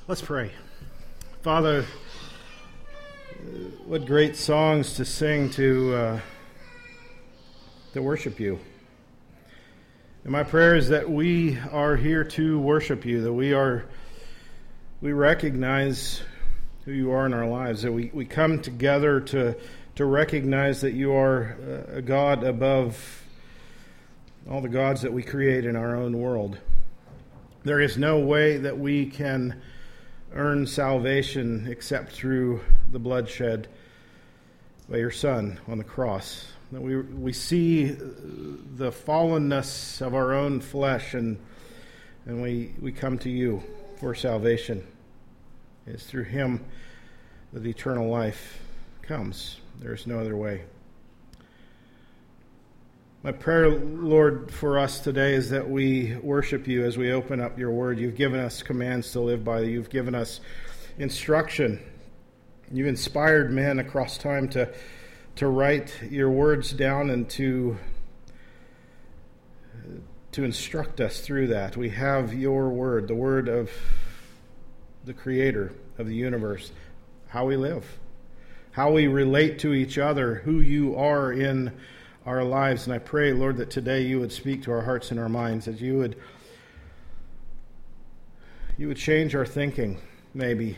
Let's pray. Father, what great songs to sing to worship you. And my prayer is that we are here to worship you, that we recognize who you are in our lives, that we come together to recognize that you are a God above all the gods that we create in our own world. There is no way that we can earn salvation except through the bloodshed by your Son on the cross. That we see the fallenness of our own flesh, and we come to you for salvation. It's through him that eternal life comes. There is no other way. My prayer, Lord, for us today is that we worship you as we open up your word. You've given us commands to live by. You've given us instruction. You've inspired men across time to write your words down and to instruct us through that. We have your word, the word of the Creator of the universe, how we live, how we relate to each other, who you are in our lives. And I pray, Lord, that today you would speak to our hearts and our minds, that you would change our thinking, maybe,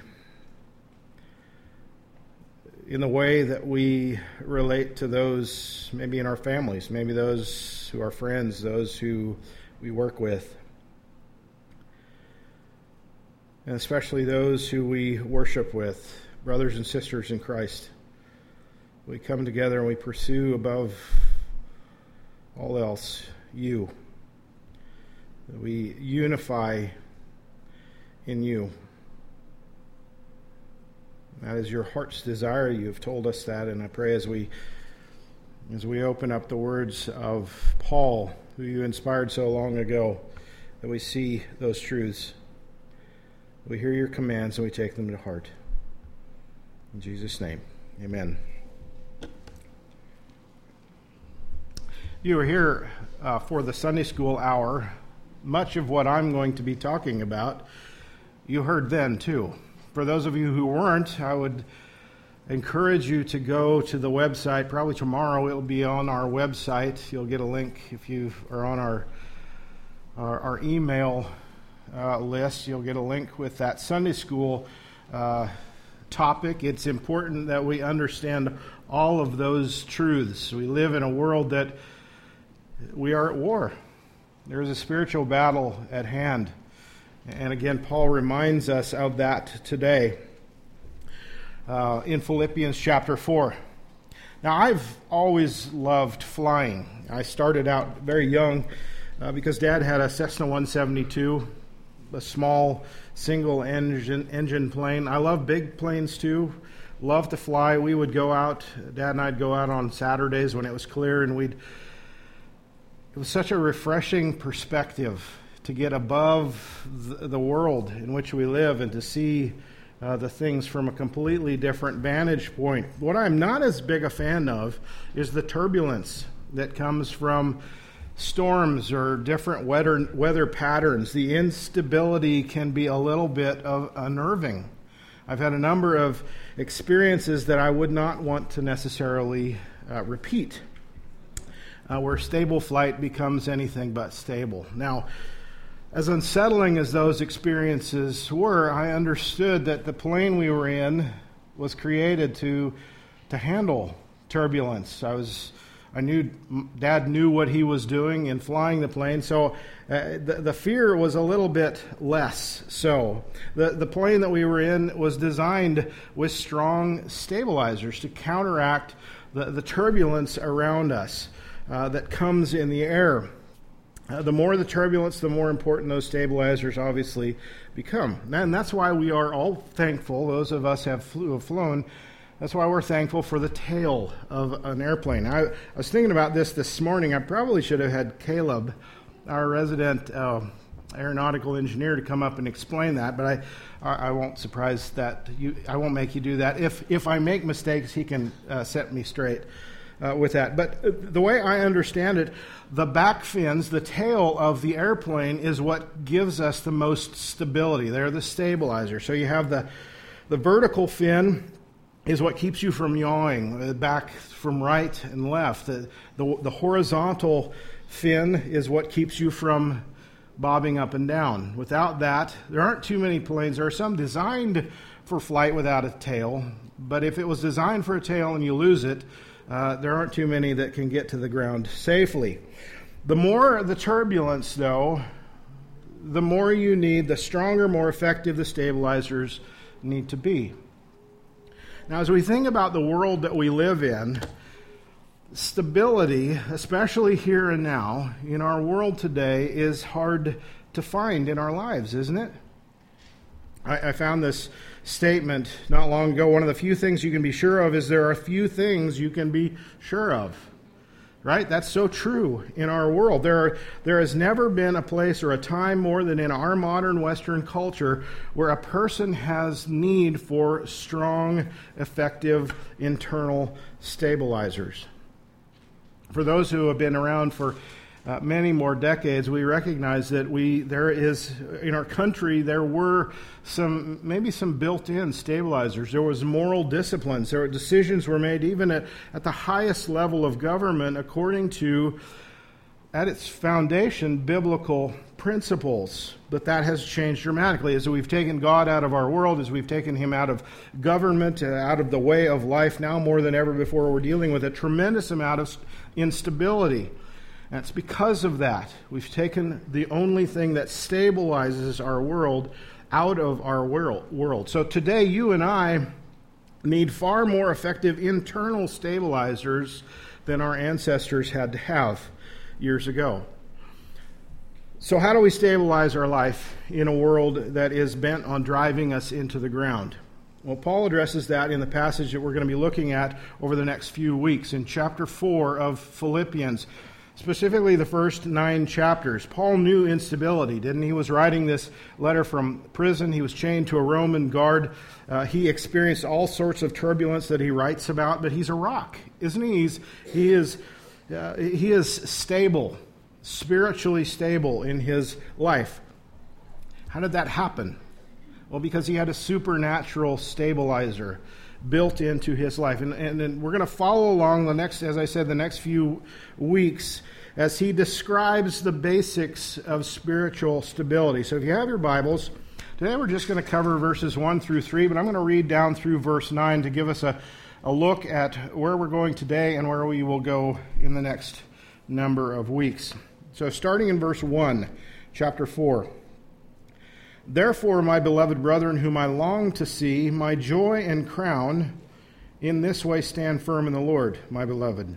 in the way that we relate to those, maybe in our families, maybe those who are friends, those who we work with, and especially those who we worship with, brothers and sisters in Christ. We come together and we pursue above all else you. We unify in you. That is your heart's desire. You've told us that, and I pray as we open up the words of Paul, who you inspired so long ago, that we see those truths. We hear your commands and we take them to heart. In Jesus' name, amen. You are here for the Sunday school hour. Much of what I'm going to be talking about, you heard then too. For those of you who weren't, I would encourage you to go to the website. Probably tomorrow it will be on our website. You'll get a link if you are on our email list. You'll get a link with that Sunday school topic. It's important that we understand all of those truths. We live in a world that we are at war. There is a spiritual battle at hand. And again, Paul reminds us of that today in Philippians chapter 4. Now, I've always loved flying. I started out very young because Dad had a Cessna 172, a small single-engine plane. I love big planes too. Love to fly. We would go out. Dad and I'd go out on Saturdays when it was clear, and it was such a refreshing perspective to get above the world in which we live and to see the things from a completely different vantage point. What I'm not as big a fan of is the turbulence that comes from storms or different weather patterns. The instability can be a little bit unnerving. I've had a number of experiences that I would not want to necessarily repeat, where stable flight becomes anything but stable. Now, as unsettling as those experiences were, I understood that the plane we were in was created to handle turbulence. I knew Dad knew what he was doing in flying the plane, so the fear was a little bit less. So the plane that we were in was designed with strong stabilizers to counteract the turbulence around us that comes in the air. The more the turbulence, the more important those stabilizers obviously become. And that's why we are all thankful, those of us who have flown, that's why we're thankful for the tail of an airplane. I was thinking about this morning. I probably should have had Caleb, our resident aeronautical engineer, to come up and explain that, but I won't surprise that. I won't make you do that. If I make mistakes, he can set me straight. with that. But the way I understand it, the back fins, the tail of the airplane, is what gives us the most stability. They're the stabilizer. So you have the vertical fin is what keeps you from yawing, back from right and left. The horizontal fin is what keeps you from bobbing up and down. Without that, there aren't too many planes. There are some designed for flight without a tail, but if it was designed for a tail and you lose it, there aren't too many that can get to the ground safely. The more the turbulence, though, the more you need, the stronger, more effective the stabilizers need to be. Now, as we think about the world that we live in, stability, especially here and now, in our world today, is hard to find in our lives, isn't it? I found this statement not long ago. One of the few things you can be sure of is there are few things you can be sure of. Right? That's so true in our world. There has never been a place or a time more than in our modern Western culture where a person has need for strong, effective internal stabilizers. For those who have been around for many more decades, we recognize that there is, in our country, there were maybe some built-in stabilizers. There was moral disciplines. Decisions were made even at the highest level of government according to, at its foundation, biblical principles. But that has changed dramatically as we've taken God out of our world, as we've taken him out of government, out of the way of life. Now more than ever before, we're dealing with a tremendous amount of instability. And it's because of that we've taken the only thing that stabilizes our world out of our world. So today you and I need far more effective internal stabilizers than our ancestors had to have years ago. So how do we stabilize our life in a world that is bent on driving us into the ground? Well, Paul addresses that in the passage that we're going to be looking at over the next few weeks in chapter 4 of Philippians. Specifically, the first 9 chapters. Paul knew instability, didn't he? He was writing this letter from prison. He was chained to a Roman guard. He experienced all sorts of turbulence that he writes about, but he's a rock, isn't he? He is stable, spiritually stable in his life. How did that happen? Well, because he had a supernatural stabilizer built into his life. And we're going to follow along the next few weeks as he describes the basics of spiritual stability. So if you have your Bibles, today we're just going to cover verses 1 through 3, but I'm going to read down through verse 9 to give us a look at where we're going today and where we will go in the next number of weeks. So starting in verse 1, chapter 4. Therefore, my beloved brethren, whom I long to see, my joy and crown, in this way stand firm in the Lord, my beloved.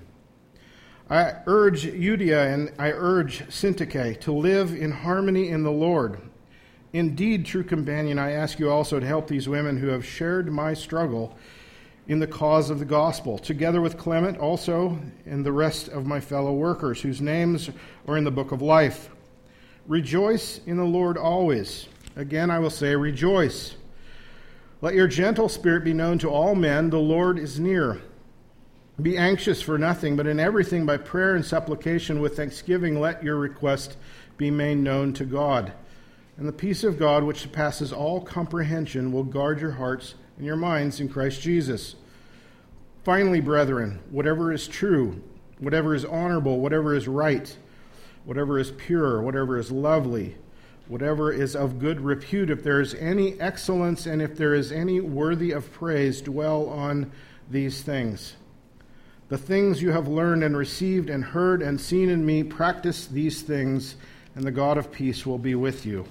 I urge Euodia and I urge Syntyche to live in harmony in the Lord. Indeed, true companion, I ask you also to help these women who have shared my struggle in the cause of the gospel, together with Clement also and the rest of my fellow workers, whose names are in the book of life. Rejoice in the Lord always. Again, I will say, rejoice. Let your gentle spirit be known to all men. The Lord is near. Be anxious for nothing, but in everything by prayer and supplication with thanksgiving let your request be made known to God. And the peace of God, which surpasses all comprehension, will guard your hearts and your minds in Christ Jesus. Finally, brethren, whatever is true, whatever is honorable, whatever is right, whatever is pure, whatever is lovely, whatever is of good repute, if there is any excellence and if there is any worthy of praise, dwell on these things. The things you have learned and received and heard and seen in me, practice these things, and the God of peace will be with you.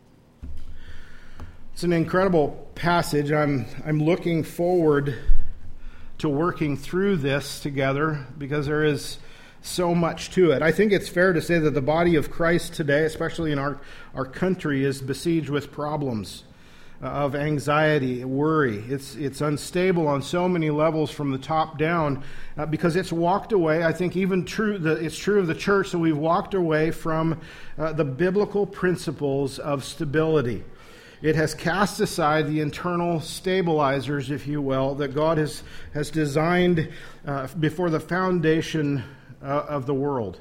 It's an incredible passage. I'm looking forward to working through this together because there is so much to it. I think it's fair to say that the body of Christ today, especially in our country, is besieged with problems of anxiety, worry. It's unstable on so many levels from the top down because it's walked away. I think even it's true of the church that we've walked away from the biblical principles of stability. It has cast aside the internal stabilizers, if you will, that God has designed before the foundation of the world.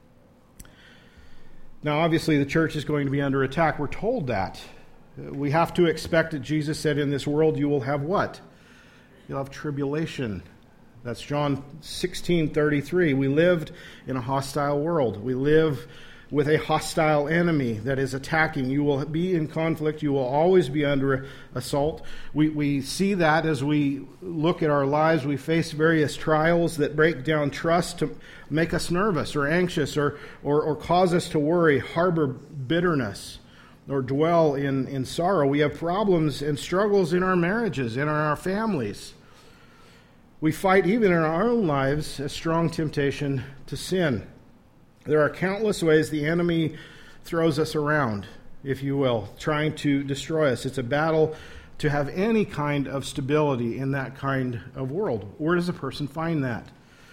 Now, obviously, the church is going to be under attack. We're told that. We have to expect that Jesus said, in this world you will have what? You'll have tribulation. That's John 16:33. We lived in a hostile world. We live with a hostile enemy that is attacking. You will be in conflict. You will always be under assault. We see that as we look at our lives. We face various trials that break down trust, to make us nervous or anxious or cause us to worry, harbor bitterness, or dwell in sorrow. We have problems and struggles in our marriages, in our families. We fight even in our own lives a strong temptation to sin. There are countless ways the enemy throws us around, if you will, trying to destroy us. It's a battle to have any kind of stability in that kind of world. Where does a person find that?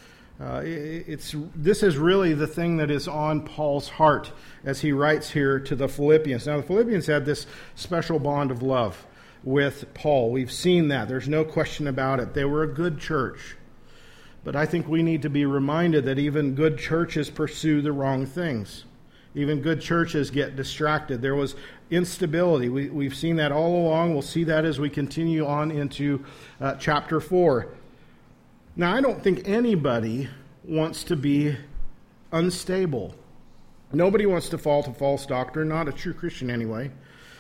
This is really the thing that is on Paul's heart as he writes here to the Philippians. Now, the Philippians had this special bond of love with Paul. We've seen that. There's no question about it. They were a good church. But I think we need to be reminded that even good churches pursue the wrong things. Even good churches get distracted. There was instability. We've seen that all along. We'll see that as we continue on into chapter 4. Now, I don't think anybody wants to be unstable. Nobody wants to fall to false doctrine, not a true Christian anyway.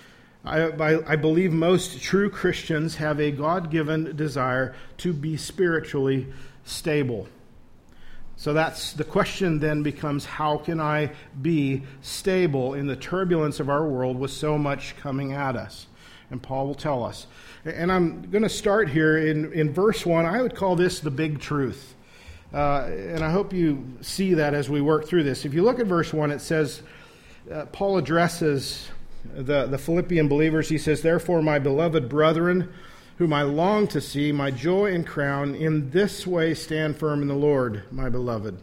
I believe most true Christians have a God-given desire to be spiritually stable. So that's the question then becomes, how can I be stable in the turbulence of our world with so much coming at us? And Paul will tell us. And I'm going to start here in verse 1. I would call this the big truth. And I hope you see that as we work through this. If you look at verse 1, it says, Paul addresses the Philippian believers. He says, "Therefore, my beloved brethren, whom I long to see, my joy and crown, in this way stand firm in the Lord, my beloved."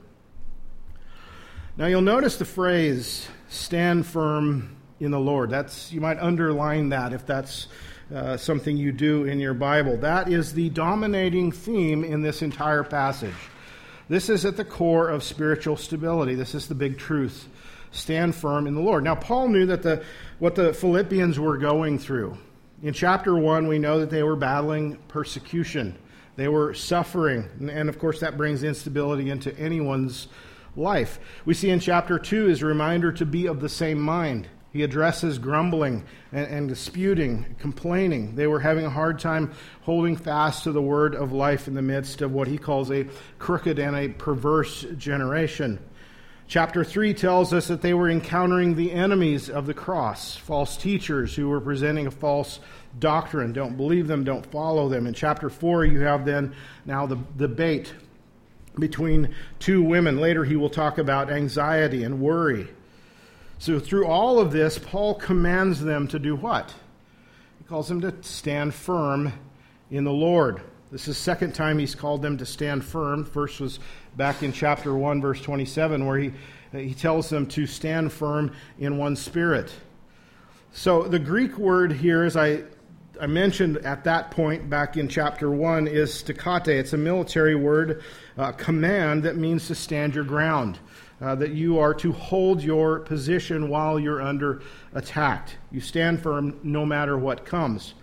Now you'll notice the phrase, stand firm in the Lord. You might underline that if that's something you do in your Bible. That is the dominating theme in this entire passage. This is at the core of spiritual stability. This is the big truth. Stand firm in the Lord. Now, Paul knew that what the Philippians were going through. In chapter 1, we know that they were battling persecution. They were suffering. And of course, that brings instability into anyone's life. We see in chapter 2 is a reminder to be of the same mind. He addresses grumbling and disputing, complaining. They were having a hard time holding fast to the word of life in the midst of what he calls a crooked and a perverse generation. Chapter 3 tells us that they were encountering the enemies of the cross, false teachers who were presenting a false doctrine. Don't believe them, don't follow them. In chapter 4, you have then now the debate between two women. Later he will talk about anxiety and worry. So through all of this, Paul commands them to do what? He calls them to stand firm in the Lord. This is the second time he's called them to stand firm. First was back in chapter 1, verse 27, where he tells them to stand firm in one spirit. So the Greek word here, as I mentioned at that point back in chapter 1, is stakate. It's a military word, command that means to stand your ground. That you are to hold your position while you're under attack. You stand firm no matter what comes.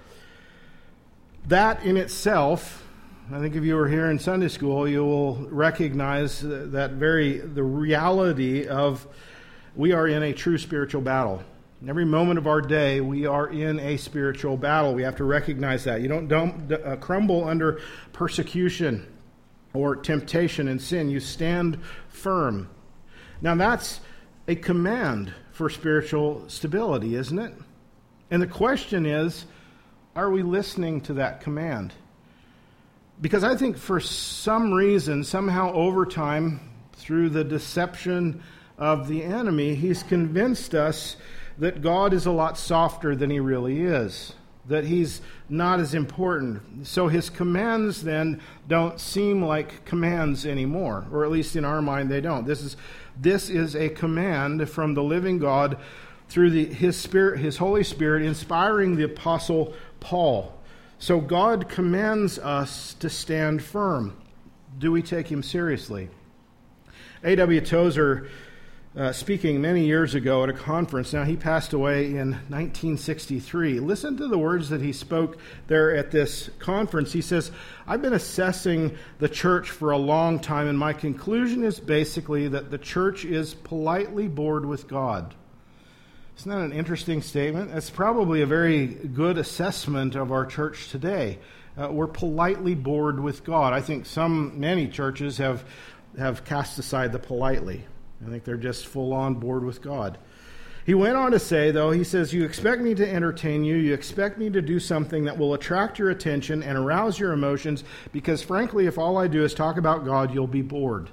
That in itself, I think if you were here in Sunday school, you will recognize the reality of we are in a true spiritual battle. In every moment of our day, we are in a spiritual battle. We have to recognize that. You don't crumble under persecution or temptation and sin. You stand firm. Now that's a command for spiritual stability, isn't it? And the question is, are we listening to that command? Because I think for some reason, somehow over time, through the deception of the enemy, he's convinced us that God is a lot softer than he really is, that he's not as important. So his commands then don't seem like commands anymore, or at least in our mind they don't. This is a command from the living God through His Spirit, His Holy Spirit, inspiring the Apostle Paul. So God commands us to stand firm. Do we take Him seriously? A.W. Tozer, speaking many years ago at a conference, now he passed away in 1963. Listen to the words that he spoke there at this conference. He says, "I've been assessing the church for a long time, and my conclusion is basically that the church is politely bored with God." Isn't that an interesting statement? That's probably a very good assessment of our church today. We're politely bored with God. I think many churches have cast aside the politely. I think they're just full on bored with God. He went on to say, though, he says, "You expect me to entertain you. You expect me to do something that will attract your attention and arouse your emotions, because frankly, if all I do is talk about God, you'll be bored."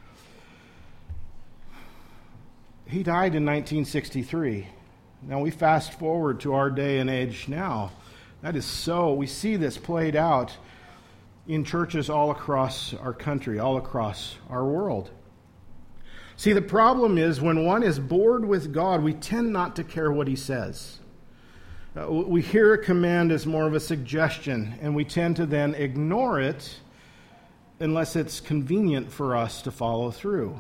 He died in 1963. Now we fast forward to our day and age now. That is so. We see this played out in churches all across our country, all across our world. See, the problem is when one is bored with God, we tend not to care what He says. We hear a command as more of a suggestion, and we tend to then ignore it unless it's convenient for us to follow through.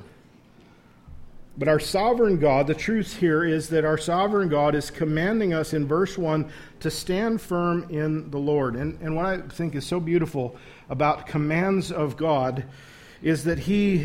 But our sovereign God, the truth here is that our sovereign God is commanding us in verse 1 to stand firm in the Lord. And what I think is so beautiful about commands of God is that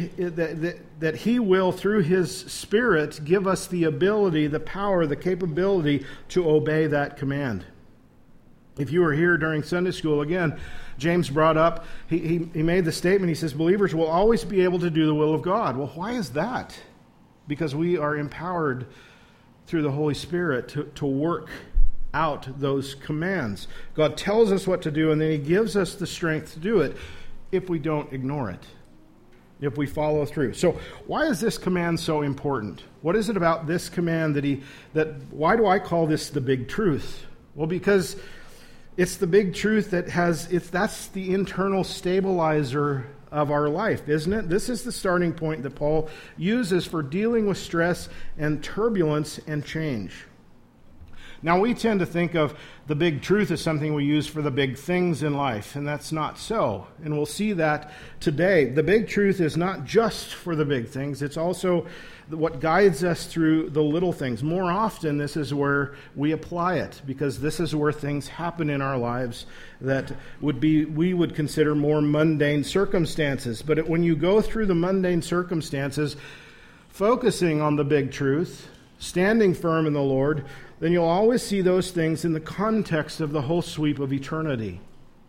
He will, through His Spirit, give us the ability, the power, the capability to obey that command. If you were here during Sunday school, again, James brought up, he made the statement, he says, believers will always be able to do the will of God. Well, why is that? Because we are empowered through the Holy Spirit to work out those commands. God tells us what to do, and then He gives us the strength to do it if we don't ignore it, if we follow through. So why is this command so important? What is it about this command why do I call this the big truth? Well, because it's the big truth that's the internal stabilizer of our life, isn't it? This is the starting point that Paul uses for dealing with stress and turbulence and change. Now, we tend to think of the big truth as something we use for the big things in life, and that's not so. And we'll see that today. The big truth is not just for the big things, it's also what guides us through the little things. More often, this is where we apply it, because this is where things happen in our lives that we would consider more mundane circumstances. But when you go through the mundane circumstances, focusing on the big truth, standing firm in the Lord, then you'll always see those things in the context of the whole sweep of eternity.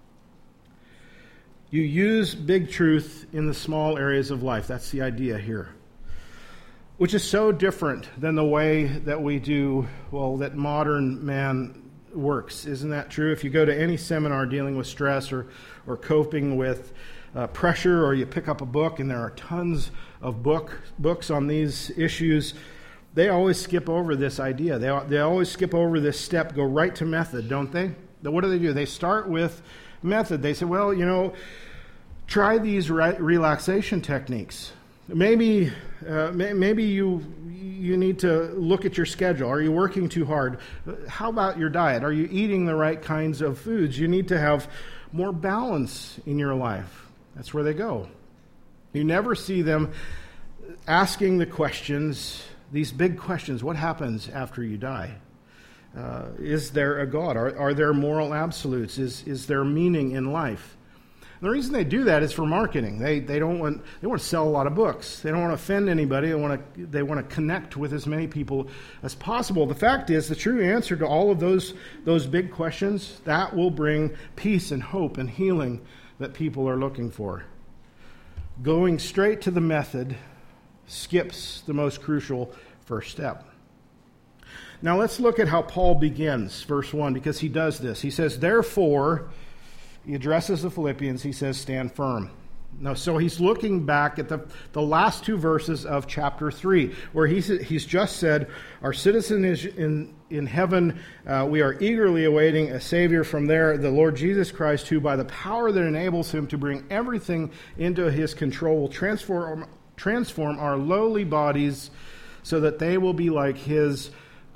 You use big truth in the small areas of life. That's the idea here. Which is so different than the way that we do, that modern man works. Isn't that true? If you go to any seminar dealing with stress or coping with pressure, or you pick up a book, and there are tons of books on these issues, they always skip over this idea. They always skip over this step, go right to method, don't they? What do? They start with method. They say, try these relaxation techniques. Maybe you need to look at your schedule. Are you working too hard? How about your diet? Are you eating the right kinds of foods? You need to have more balance in your life. That's where they go. You never see them asking the questions, these big questions. What happens after you die? Is there a God? Are there moral absolutes? Is there meaning in life? And the reason they do that is for marketing. They want to sell a lot of books. They don't want to offend anybody. They want to connect with as many people as possible. The fact is, the true answer to all of those big questions, that will bring peace and hope and healing that people are looking for. Going straight to the method skips the most crucial first step. Now let's look at how Paul begins, verse 1, because he does this. He says, therefore, he addresses the Philippians, he says, stand firm. Now, so he's looking back at the last two verses of chapter 3, where he's just said, our citizen is in heaven. We are eagerly awaiting a Savior from there, the Lord Jesus Christ, who by the power that enables him to bring everything into his control will transform our lowly bodies so that they will be like his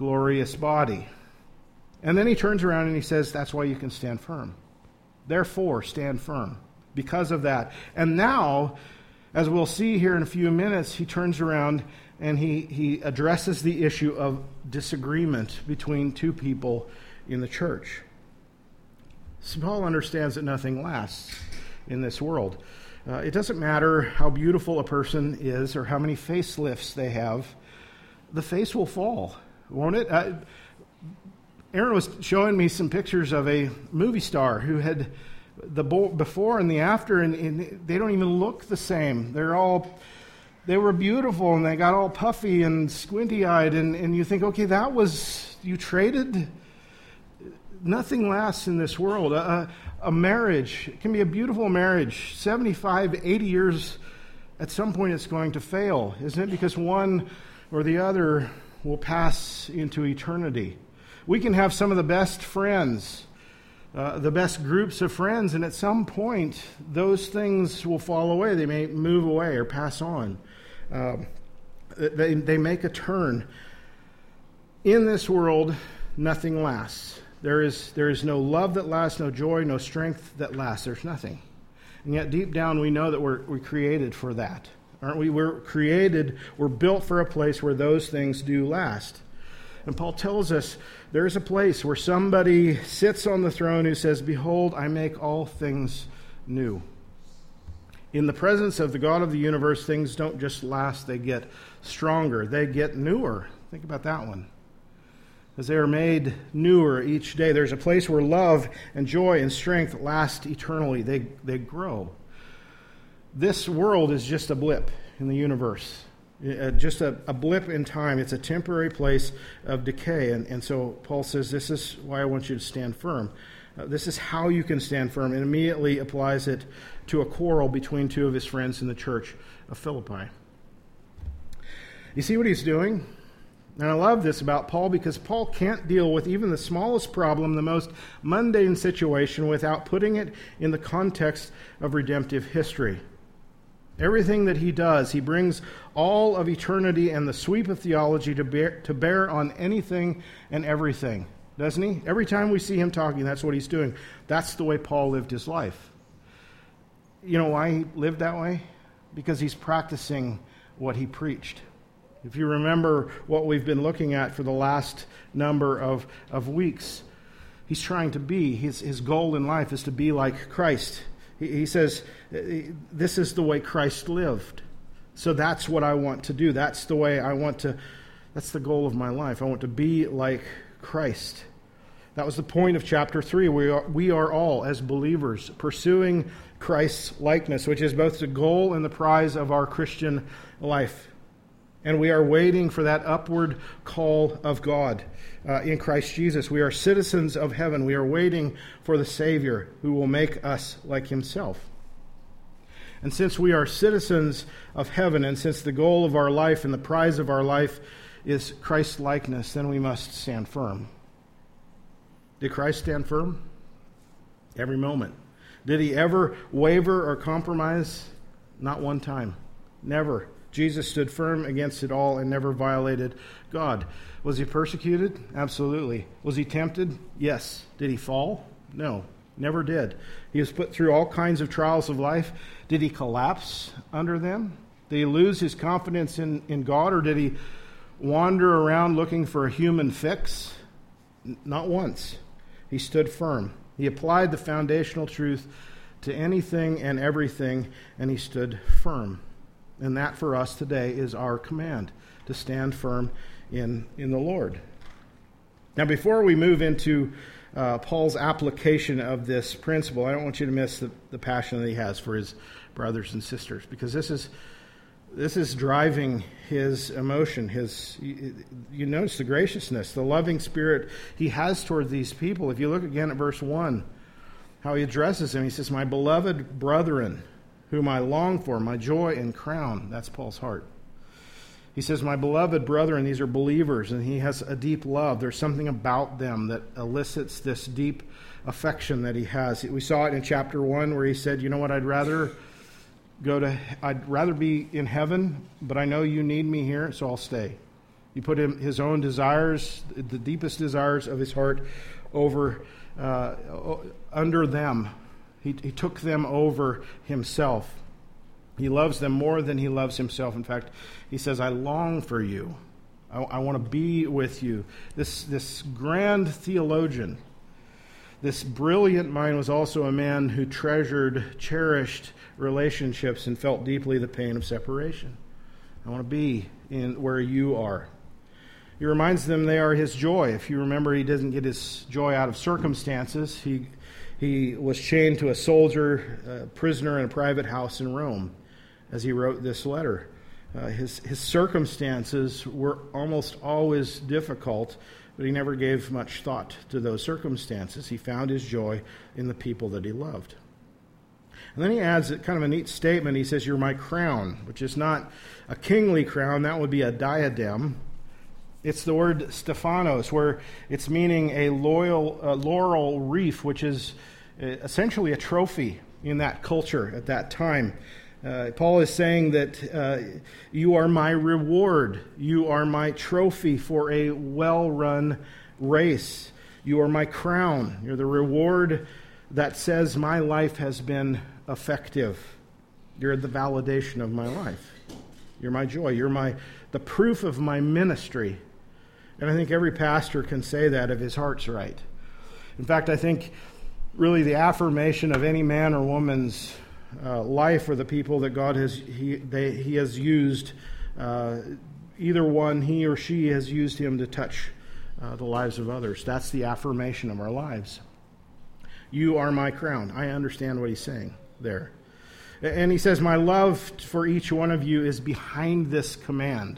glorious body. And then he turns around and he says, that's why you can stand firm. Therefore, stand firm because of that. And now, as we'll see here in a few minutes, he turns around and he addresses the issue of disagreement between two people in the church. So Paul understands that nothing lasts in this world. It doesn't matter how beautiful a person is or how many facelifts they have. The face will fall, won't it? Aaron was showing me some pictures of a movie star who had the before and the after, and they don't even look the same. They were beautiful, and they got all puffy and squinty-eyed, and you think, okay, you traded? Nothing lasts in this world. A marriage, it can be a beautiful marriage, 75, 80 years, at some point it's going to fail, isn't it? Because one or the other will pass into eternity. We can have some of the best friends, the best groups of friends, and at some point, those things will fall away. They may move away or pass on. They make a turn. In this world, nothing lasts. There is no love that lasts, no joy, no strength that lasts. There's nothing. And yet deep down we know that we're created for that. Aren't we? We're built for a place where those things do last. And Paul tells us there's a place where somebody sits on the throne who says, behold, I make all things new. In the presence of the God of the universe, things don't just last, they get stronger. They get newer. Think about that one. As they are made newer each day. There's a place where love and joy and strength last eternally. They grow. This world is just a blip in the universe. Just a blip in time. It's a temporary place of decay. And so Paul says, this is why I want you to stand firm. This is how you can stand firm. And immediately applies it to a quarrel between two of his friends in the church of Philippi. You see what he's doing? And I love this about Paul because Paul can't deal with even the smallest problem, the most mundane situation, without putting it in the context of redemptive history. Everything that he does, he brings all of eternity and the sweep of theology to bear on anything and everything, doesn't he? Every time we see him talking, that's what he's doing. That's the way Paul lived his life. You know why he lived that way? Because he's practicing what he preached. If you remember what we've been looking at for the last number of weeks, he's trying to be, his goal in life is to be like Christ. He says, this is the way Christ lived. So that's what I want to do. That's the way I want to, that's the goal of my life. I want to be like Christ. That was the point of chapter 3. We are all, as believers, pursuing Christ's likeness, which is both the goal and the prize of our Christian life. And we are waiting for that upward call of God in Christ Jesus. We are citizens of heaven. We are waiting for the Savior who will make us like himself. And since we are citizens of heaven, and since the goal of our life and the prize of our life is Christ's likeness, then we must stand firm. Did Christ stand firm? Every moment. Did he ever waver or compromise? Not one time. Never. Jesus stood firm against it all and never violated God. Was he persecuted? Absolutely. Was he tempted? Yes. Did he fall? No, never did. He was put through all kinds of trials of life. Did he collapse under them? Did he lose his confidence in God, or did he wander around looking for a human fix? Not once. He stood firm. He applied the foundational truth to anything and everything, and he stood firm. And that for us today is our command, to stand firm in the Lord. Now, before we move into Paul's application of this principle, I don't want you to miss the passion that he has for his brothers and sisters, because this is driving his emotion. You notice the graciousness, the loving spirit he has toward these people. If you look again at verse 1, how he addresses them, he says, "My beloved brethren, whom I long for, my joy and crown." That's Paul's heart. He says, my beloved brethren, these are believers, and he has a deep love. There's something about them that elicits this deep affection that he has. We saw it in chapter 1 where he said, you know what, I'd rather be in heaven, but I know you need me here, so I'll stay. He put his own desires, the deepest desires of his heart, under them. He took them over himself. He loves them more than he loves himself. In fact, he says, I long for you. I want to be with you. This grand theologian, this brilliant mind, was also a man who cherished relationships and felt deeply the pain of separation. I want to be in where you are. He reminds them they are his joy. If you remember, he doesn't get his joy out of circumstances. He was chained to a soldier, prisoner in a private house in Rome as he wrote this letter. His circumstances were almost always difficult, but he never gave much thought to those circumstances. He found his joy in the people that he loved. And then he adds kind of a neat statement. He says, you're my crown, which is not a kingly crown. That would be a diadem. It's the word Stephanos, where it's meaning a laurel wreath, which is essentially a trophy in that culture at that time. Paul is saying that you are my reward. You are my trophy for a well-run race. You are my crown. You're the reward that says my life has been effective. You're the validation of my life. You're my joy. You're the proof of my ministry. And I think every pastor can say that if his heart's right. In fact, I think really the affirmation of any man or woman's life or the people that God has used, either one, he or she has used him to touch the lives of others. That's the affirmation of our lives. You are my crown. I understand what he's saying there. And he says, my love for each one of you is behind this command.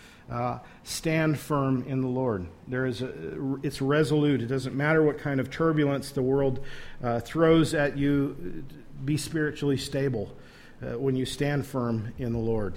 Stand firm in the Lord. It's resolute. It doesn't matter what kind of turbulence the world throws at you. Be spiritually stable when you stand firm in the Lord.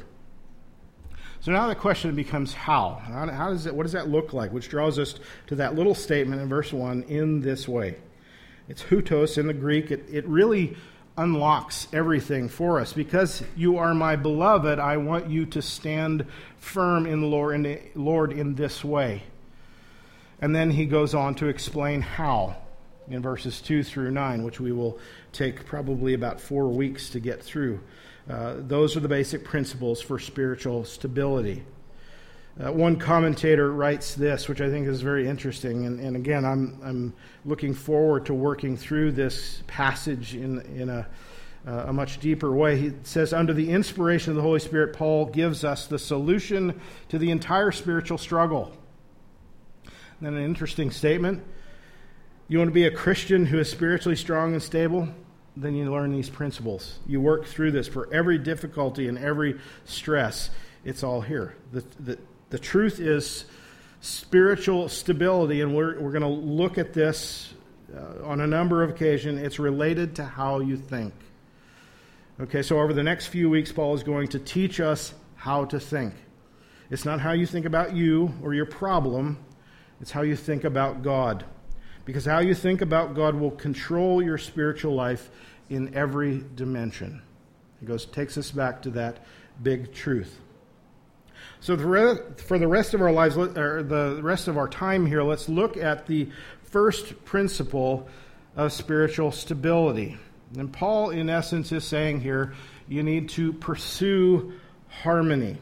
So now the question becomes how? What does that look like? Which draws us to that little statement in verse 1, in this way. It's hutos in the Greek. It really unlocks everything for us. Because you are my beloved, I want you to stand firm in the Lord in this way. And then he goes on to explain how in verses 2 through 9, which we will take probably about 4 weeks to get through. Those are the basic principles for spiritual stability. One commentator writes this, which I think is very interesting, and again, I'm looking forward to working through this passage in a much deeper way. He says, under the inspiration of the Holy Spirit, Paul gives us the solution to the entire spiritual struggle. And then an interesting statement. You want to be a Christian who is spiritually strong and stable? Then you learn these principles. You work through this for every difficulty and every stress. It's all here. The truth is spiritual stability, and we're going to look at this on a number of occasions. It's related to how you think. Okay, so over the next few weeks, Paul is going to teach us how to think. It's not how you think about you or your problem. It's how you think about God. Because how you think about God will control your spiritual life in every dimension. It takes us back to that big truth. So for the rest of our lives, or the rest of our time here, let's look at the first principle of spiritual stability. And Paul, in essence, is saying here, you need to pursue harmony.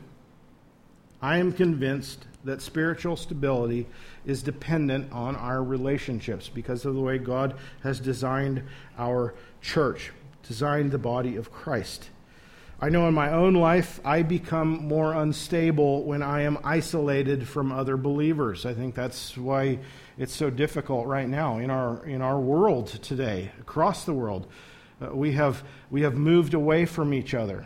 I am convinced that spiritual stability is dependent on our relationships because of the way God has designed our church, designed the body of Christ. I know in my own life, I become more unstable when I am isolated from other believers. I think that's why it's so difficult right now in our world today, across the world. We have moved away from each other.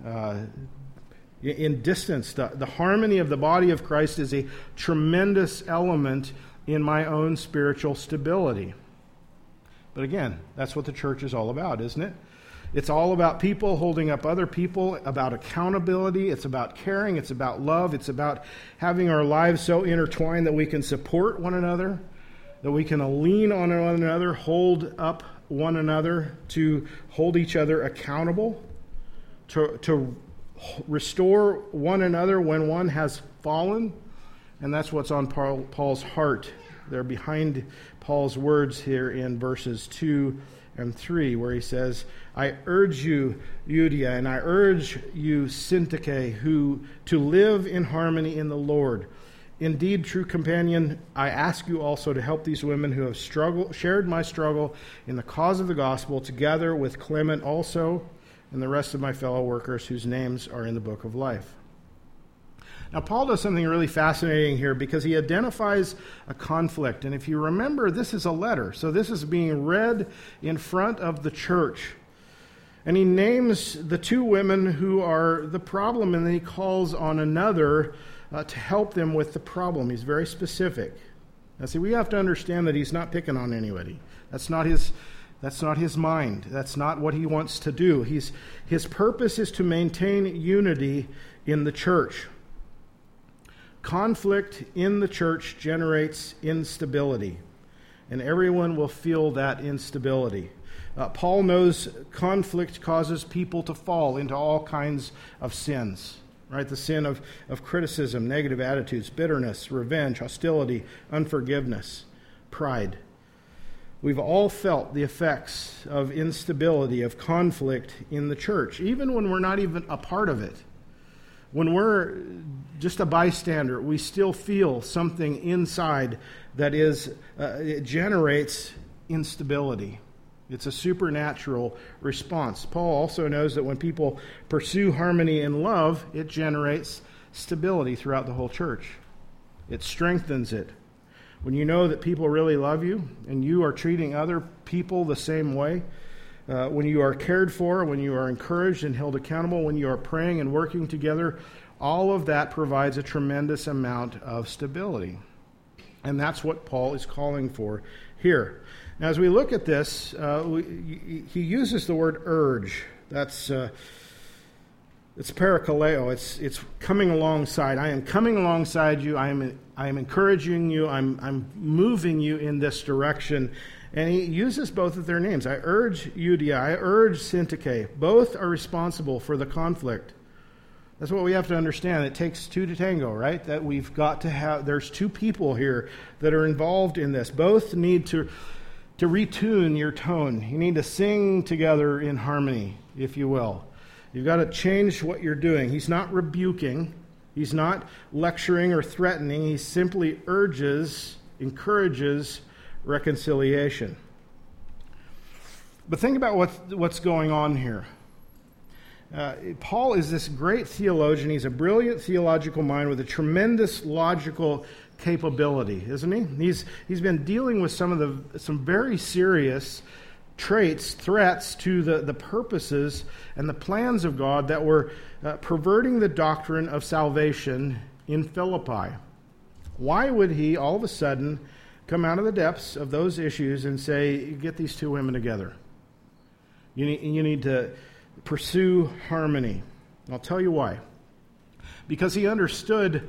In distance, the harmony of the body of Christ is a tremendous element in my own spiritual stability. But again, that's what the church is all about, isn't it? It's all about people holding up other people, about accountability. It's about caring. It's about love. It's about having our lives so intertwined that we can support one another, that we can lean on one another, hold up one another, to hold each other accountable, to restore one another when one has fallen, And that's what's on Paul's heart. They're behind Paul's words here in verses 2 and 3, where he says, I urge you, Euodia, and I urge you, Syntyche, to live in harmony in the Lord. Indeed, true companion, I ask you also to help these women who have shared my struggle in the cause of the gospel, together with Clement also, and the rest of my fellow workers whose names are in the book of life. Now, Paul does something really fascinating here because he identifies a conflict. And if you remember, this is a letter. So this is being read in front of the church. And he names the two women who are the problem, and then he calls on another to help them with the problem. He's very specific. Now, see, we have to understand that he's not picking on anybody. That's not his mind. That's not what he wants to do. His purpose is to maintain unity in the church. Conflict in the church generates instability, and everyone will feel that instability. Paul knows conflict causes people to fall into all kinds of sins, right? The sin of criticism, negative attitudes, bitterness, revenge, hostility, unforgiveness, pride. We've all felt the effects of instability, of conflict in the church, even when we're not even a part of it. When we're just a bystander, we still feel something inside that it generates instability. It's a supernatural response. Paul also knows that when people pursue harmony in love, it generates stability throughout the whole church. It strengthens it. When you know that people really love you and you are treating other people the same way, when you are cared for, when you are encouraged and held accountable, when you are praying and working together, all of that provides a tremendous amount of stability. And that's what Paul is calling for here. Now, as we look at this, he uses the word urge. It's parakaleo. It's coming alongside. I am coming alongside you. I am encouraging you. I'm moving you in this direction. And he uses both of their names. I urge Euodia. I urge Syntyche. Both are responsible for the conflict. That's what we have to understand. It takes two to tango, right? That we've got to have. There's two people here that are involved in this. Both need to retune your tone. You need to sing together in harmony, if you will. You've got to change what you're doing. He's not rebuking. He's not lecturing or threatening. He simply urges, encourages reconciliation. But think about what's going on here. Paul is this great theologian. He's a brilliant theological mind with a tremendous logical capability, isn't he? He's been dealing with some very serious traits, threats to the purposes and the plans of God that were perverting the doctrine of salvation in Philippi. Why would he all of a sudden come out of the depths of those issues and say, get these two women together? You need to pursue harmony. I'll tell you why. Because he understood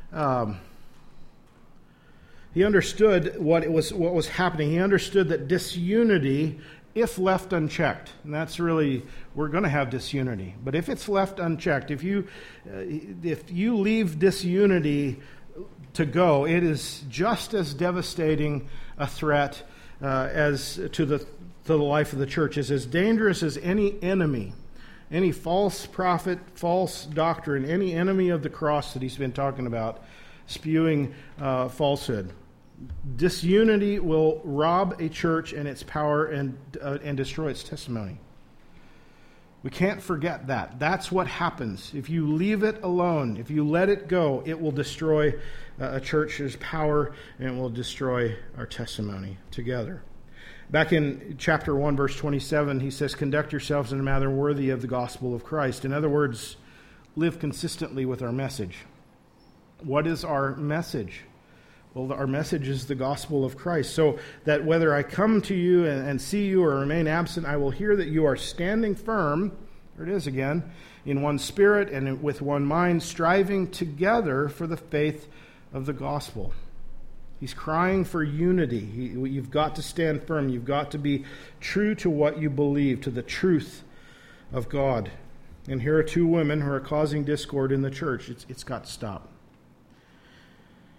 what was happening. He understood that disunity, if left unchecked, and that's really, we're going to have disunity, but if it's left unchecked, if you leave disunity to go, it is just as devastating a threat as to the life of the church. It's as dangerous as any enemy, any false prophet, false doctrine, any enemy of the cross that he's been talking about, spewing falsehood. Disunity will rob a church and its power and destroy its testimony. We can't forget that. That's what happens. If you leave it alone, if you let it go, it will destroy a church's power and it will destroy our testimony together. Back in chapter 1, verse 27, he says, conduct yourselves in a manner worthy of the gospel of Christ. In other words, live consistently with our message. What is our message? Well, our message is the gospel of Christ, so that whether I come to you and see you or remain absent, I will hear that you are standing firm, there it is again, in one spirit and with one mind, striving together for the faith of the gospel. He's crying for unity. You've got to stand firm. You've got to be true to what you believe, to the truth of God. And here are two women who are causing discord in the church. It's got to stop.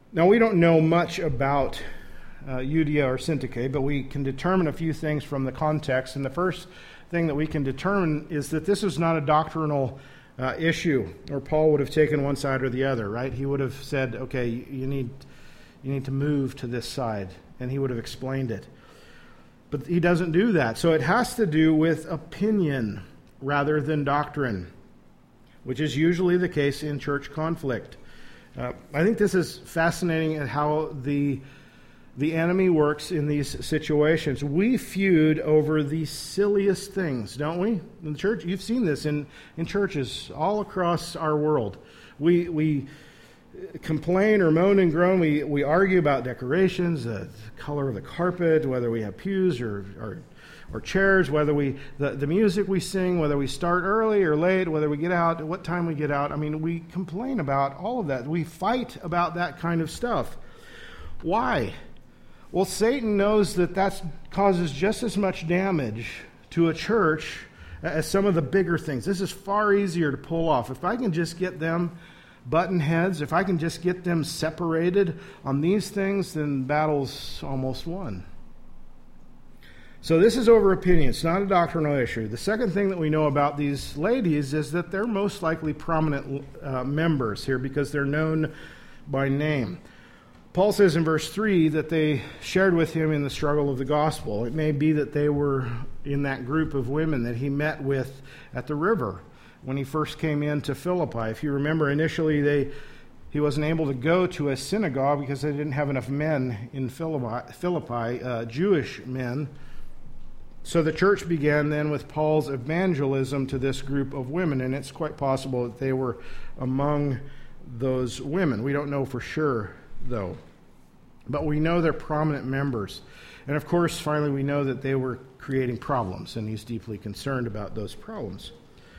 Now, we don't know much about Euodia or Syntyche, but we can determine a few things from the context. And the first thing that we can determine is that this is not a doctrinal issue, or Paul would have taken one side or the other, right? He would have said, okay, you need to move to this side, and he would have explained it. But he doesn't do that. So it has to do with opinion rather than doctrine, which is usually the case in church conflict. I think this is fascinating at how the enemy works in these situations. We feud over the silliest things, don't we? In the church, you've seen this in churches all across our world. We complain or moan and groan. We argue about decorations, the color of the carpet, whether we have pews or chairs, whether the music we sing, whether we start early or late, whether we get out, what time we get out. I mean, we complain about all of that. We fight about that kind of stuff. Why? Well, Satan knows that causes just as much damage to a church as some of the bigger things. This is far easier to pull off. If I can just get them button heads, if I can just get them separated on these things, then battle's almost won. So this is over opinion. It's not a doctrinal issue. The second thing that we know about these ladies is that they're most likely prominent members here because they're known by name. Paul says in verse 3 that they shared with him in the struggle of the gospel. It may be that they were in that group of women that he met with at the river when he first came into Philippi. If you remember, initially he wasn't able to go to a synagogue because they didn't have enough men in Philippi, Jewish men. So the church began then with Paul's evangelism to this group of women, and it's quite possible that they were among those women. We don't know for sure, though. But we know they're prominent members. And of course, finally, we know that they were creating problems, and he's deeply concerned about those problems.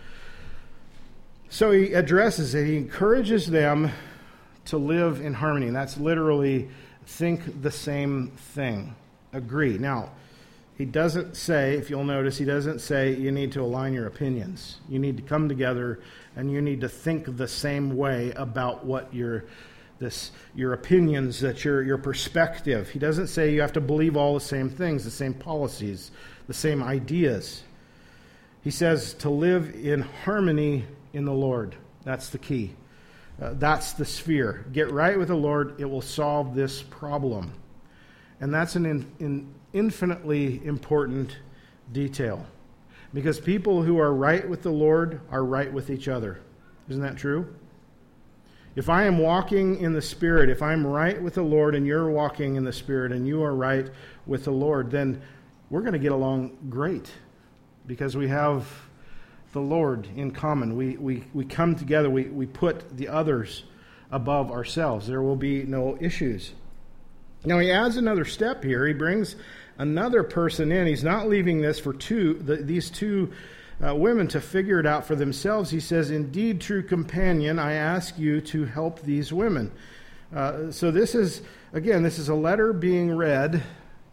So he addresses it. He encourages them to live in harmony. And that's literally think the same thing. Agree. Now, he doesn't say, if you'll notice, he doesn't say you need to align your opinions. You need to come together and you need to think the same way about what your opinions, that your perspective. He doesn't say you have to believe all the same things, the same policies, the same ideas. He says to live in harmony in the Lord. That's the key. That's the sphere. Get right with the Lord. It will solve this problem. And that's an infinitely important detail. Because people who are right with the Lord are right with each other. Isn't that true? If I am walking in the Spirit, if I'm right with the Lord and you're walking in the Spirit and you are right with the Lord, then we're going to get along great because we have the Lord in common. We come together. We put the others above ourselves. There will be no issues. Now he adds another step here. He brings another person in. He's not leaving this for these two women to figure it out for themselves. He says, indeed, true companion, I ask you to help these women. So this is a letter being read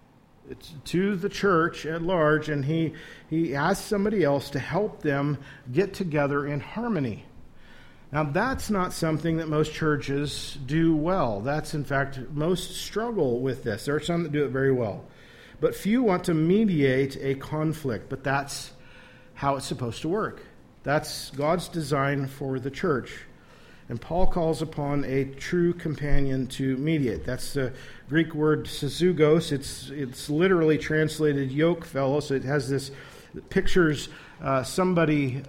to the church at large, and he asks somebody else to help them get together in harmony. Now, that's not something that most churches do well. That's, in fact, most struggle with this. There are some that do it very well. But few want to mediate a conflict, but that's how it's supposed to work. That's God's design for the church. And Paul calls upon a true companion to mediate. That's the Greek word sozugos. It's literally translated yoke fellow. So it has this, it pictures somebody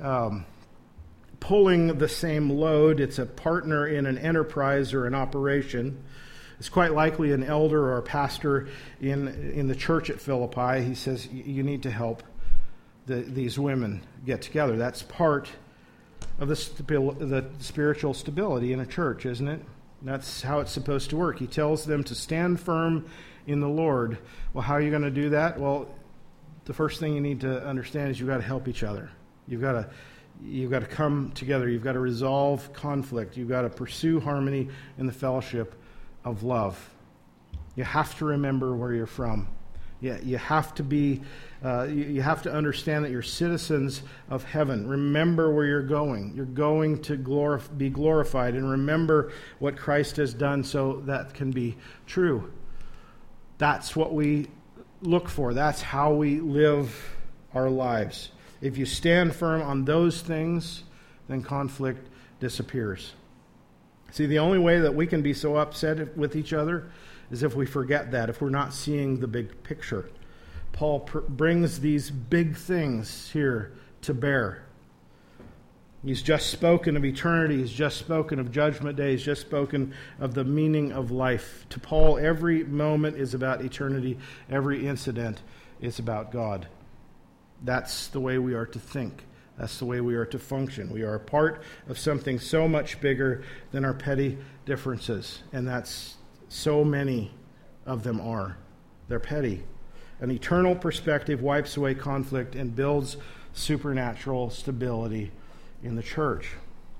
pulling the same load. It's a partner in an enterprise or an operation. It's quite likely an elder or a pastor in the church at Philippi. He says, you need to help these women get together. That's part of the spiritual stability in a church, isn't it? That's how it's supposed to work. He tells them to stand firm in the Lord. Well, how are you going to do that? Well, the first thing you need to understand is you've got to help each other. You've got to come together. You've got to resolve conflict. You've got to pursue harmony in the fellowship of love. You have to remember where you're from. You have to be. You have to understand that you're citizens of heaven. Remember where you're going. You're going to be glorified, and remember what Christ has done so that can be true. That's what we look for. That's how we live our lives. If you stand firm on those things, then conflict disappears. See, the only way that we can be so upset with each other is if we forget that, if we're not seeing the big picture. Paul brings these big things here to bear. He's just spoken of eternity. He's just spoken of judgment day. He's just spoken of the meaning of life. To Paul, every moment is about eternity. Every incident is about God. That's the way we are to think. That's the way we are to function. We are a part of something so much bigger than our petty differences. And that's so many of them are. They're petty. An eternal perspective wipes away conflict and builds supernatural stability in the church.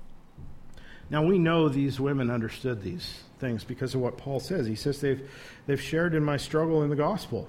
Now we know these women understood these things because of what Paul says. He says they've shared in my struggle in the gospel.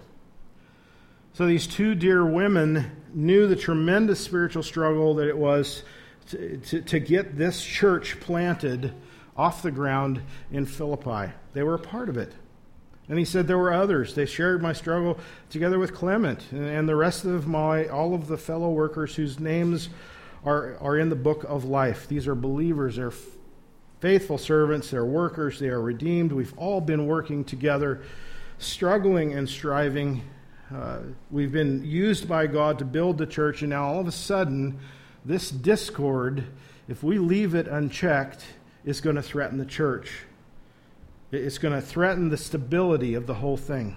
So these two dear women knew the tremendous spiritual struggle that it was to get this church planted off the ground in Philippi. They were a part of it. And he said there were others. They shared my struggle together with Clement and the rest of all of the fellow workers whose names are in the book of life. These are believers. They're faithful servants. They're workers. They are redeemed. We've all been working together, struggling and striving. We've been used by God to build the church, and now all of a sudden, this discord, if we leave it unchecked, is going to threaten the church. It's going to threaten the stability of the whole thing.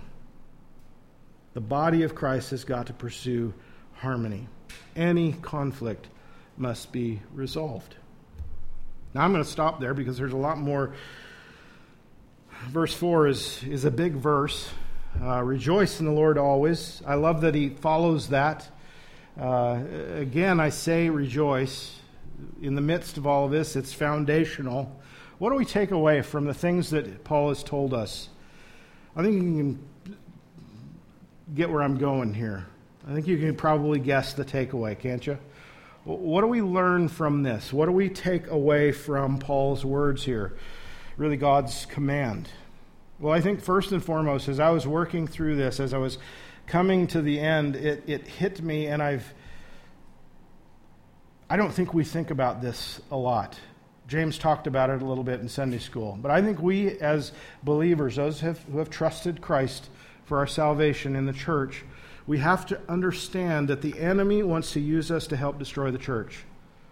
The body of Christ has got to pursue harmony. Any conflict must be resolved. Now I'm going to stop there because there's a lot more. Verse 4 is a big verse. Rejoice in the Lord always. I love that he follows that. Again, I say rejoice. In the midst of all of this, it's foundational. What do we take away from the things that Paul has told us? I think you can get where I'm going here. I think you can probably guess the takeaway, can't you? What do we learn from this? What do we take away from Paul's words here? Really God's command. Well, I think first and foremost, as I was working through this, as I was coming to the end, it hit me, and I don't think we think about this a lot. James talked about it a little bit in Sunday school. But I think we as believers, those who have trusted Christ for our salvation in the church, we have to understand that the enemy wants to use us to help destroy the church.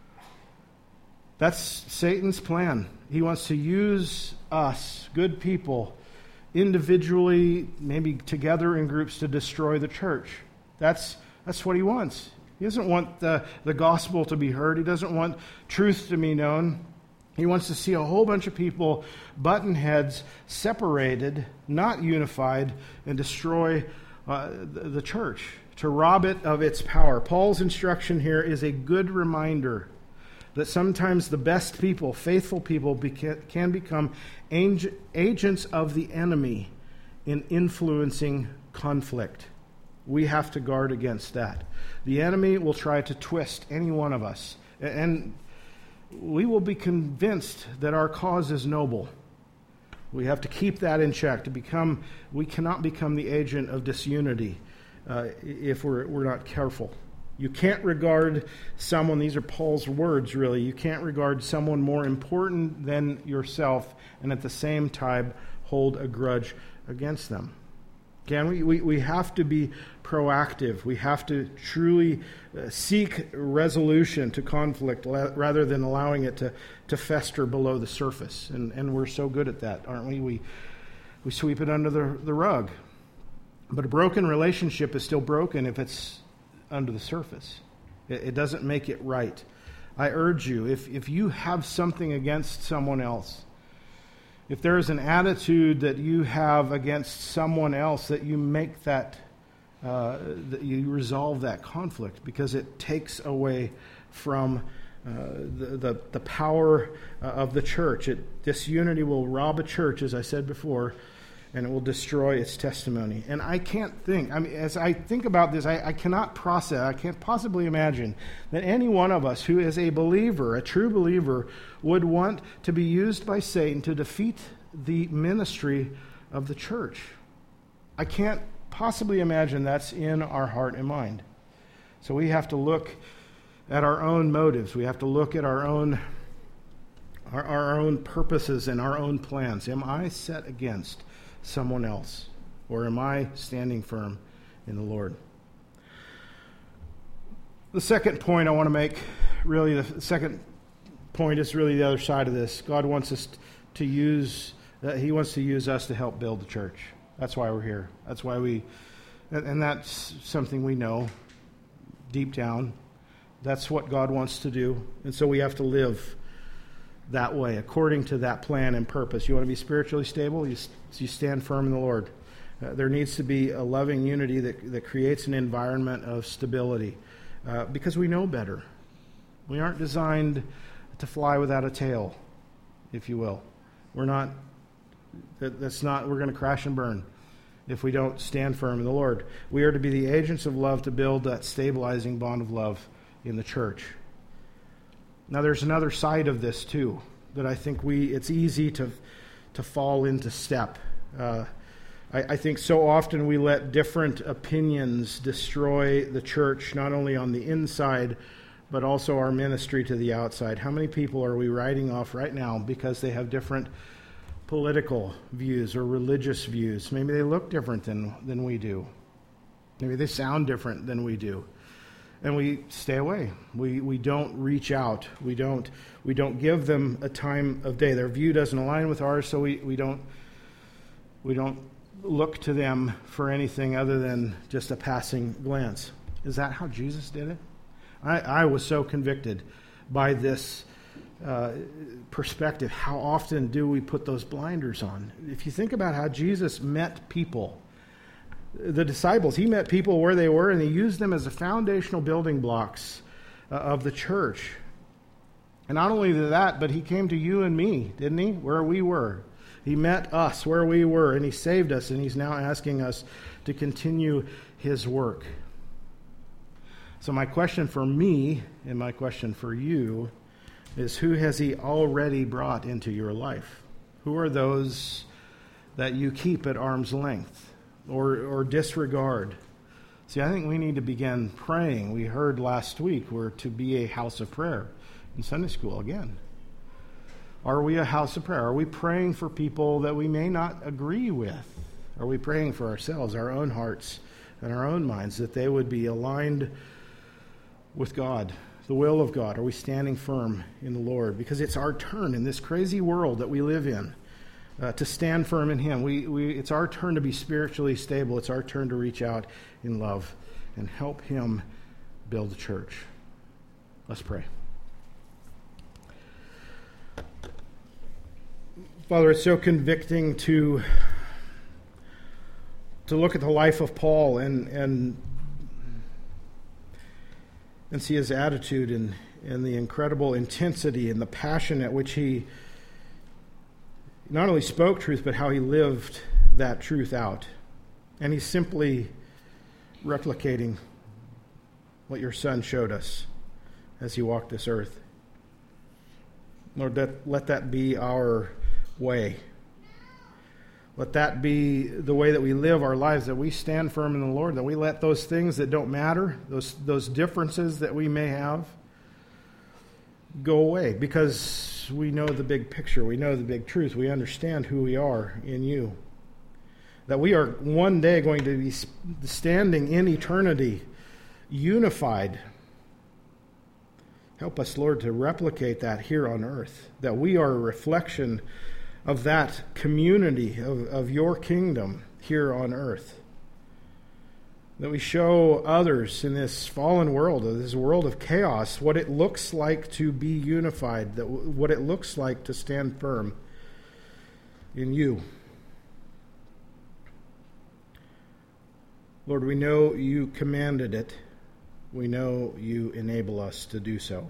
That's Satan's plan. He wants to use us, good people, individually, maybe together in groups, to destroy the church. That's what he wants. He doesn't want the gospel to be heard. He doesn't want truth to be known. He wants to see a whole bunch of people, button heads, separated, not unified, and destroy the church, to rob it of its power. Paul's instruction here is a good reminder that sometimes the best people, faithful people, can become agents of the enemy in influencing conflict. We have to guard against that. The enemy will try to twist any one of us, and we will be convinced that our cause is noble. We have to keep that in check. We cannot become the agent of disunity if we're not careful. You can't regard someone, these are Paul's words really, you can't regard someone more important than yourself and at the same time hold a grudge against them. Can we? We have to be proactive. We have to truly seek resolution to conflict rather than allowing it to fester below the surface. And we're so good at that, aren't we? We sweep it under the rug. But a broken relationship is still broken if it's under the surface. It doesn't make it right. I urge you, if you have something against someone else, if there is an attitude that you have against someone else, that you make that you resolve that conflict, because it takes away from the power of the church. Disunity will rob a church, as I said before, and it will destroy its testimony. And I can't think, as I think about this, I cannot process, I can't possibly imagine that any one of us who is a believer, a true believer, would want to be used by Satan to defeat the ministry of the church. I can't possibly imagine that's in our heart and mind. So we have to look at our own motives. We have to look at our own purposes and our own plans. Am I set against someone else, or am I standing firm in the Lord? The second point I want to make, really, the second point is really the other side of this. God wants us to use, He wants to use us to help build the church. That's why we're here. That's why and that's something we know deep down. That's what God wants to do. And so we have to live that way, according to that plan and purpose. You want to be spiritually stable? You stand firm in the Lord. There needs to be a loving unity that creates an environment of stability, because we know better. We aren't designed to fly without a tail, if you will. We're not. We're going to crash and burn if we don't stand firm in the Lord. We are to be the agents of love to build that stabilizing bond of love in the church. Now, there's another side of this too that I think it's easy to fall into step. I think so often we let different opinions destroy the church, not only on the inside, but also our ministry to the outside. How many people are we writing off right now because they have different political views or religious views? Maybe they look different than we do. Maybe they sound different than we do. And we stay away. We don't reach out. We don't give them a time of day. Their view doesn't align with ours, so we don't look to them for anything other than just a passing glance. Is that how Jesus did it? I was so convicted by this perspective. How often do we put those blinders on? If you think about how Jesus met people, the disciples, he met people where they were, and he used them as the foundational building blocks of the church. And not only that, but he came to you and me, didn't he? Where we were. He met us where we were, and he saved us, and he's now asking us to continue his work. So my question for me and my question for you is, who has he already brought into your life? Who are those that you keep at arm's length or disregard? See, I think we need to begin praying. We heard last week we're to be a house of prayer in Sunday school again. Are we a house of prayer? Are we praying for people that we may not agree with? Are we praying for ourselves, our own hearts, and our own minds, that they would be aligned with God, the will of God? Are we standing firm in the Lord? Because it's our turn in this crazy world that we live in to stand firm in him. It's our turn to be spiritually stable. It's our turn to reach out in love and help him build the church. Let's pray. Father, it's so convicting to look at the life of Paul and see his attitude and the incredible intensity and the passion at which he not only spoke truth, but how he lived that truth out. And he's simply replicating what your Son showed us as he walked this earth. Lord, let that be our way. Let that be the way that we live our lives, that we stand firm in the Lord, that we let those things that don't matter, those differences that we may have, go away, because we know the big picture. We know the big truth. We understand who we are in you. That we are one day going to be standing in eternity, unified. Help us, Lord, to replicate that here on earth. That we are a reflection of that community, of your kingdom here on earth. That we show others in this fallen world, this world of chaos, what it looks like to be unified, what it looks like to stand firm in you. Lord, we know you commanded it. We know you enable us to do so.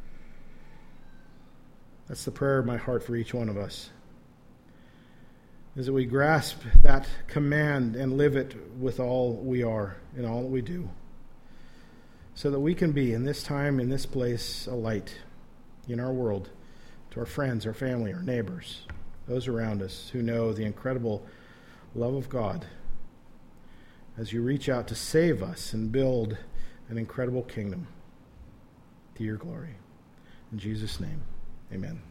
That's the prayer of my heart for each one of us. is that we grasp that command and live it with all we are and all that we do, so that we can be, in this time, in this place, a light in our world to our friends, our family, our neighbors, those around us who know the incredible love of God as you reach out to save us and build an incredible kingdom to your glory. In Jesus' name, amen.